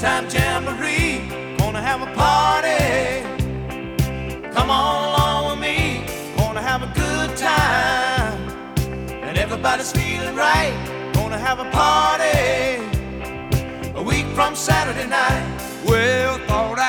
time jamboree. Gonna have a party. Come on along with me. Gonna have a good time. And everybody's feeling right. Gonna have a party a week from Saturday night. Well, thought